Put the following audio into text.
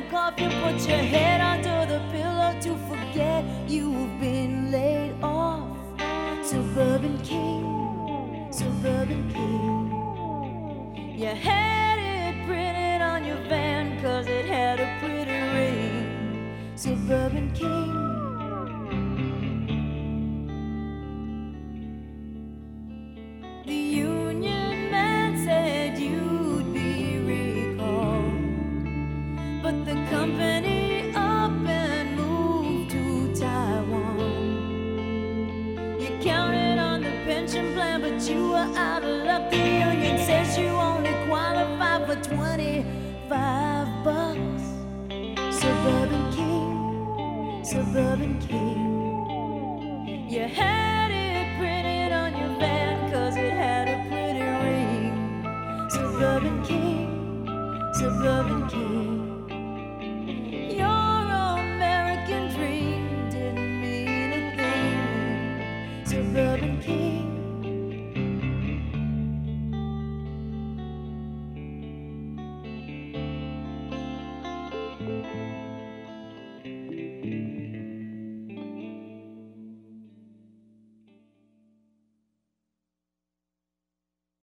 coffin, put your head under the pillow to forget you've been laid off. Suburban king, suburban king. You had it printed on your van 'cause it had a pretty ring. Suburban king. The union man said you'd be recalled, but the company up and moved to Taiwan. You counted on the pension plan, but you were out of luck. The union says you only qualify for $25. Suburban king, suburban king. You had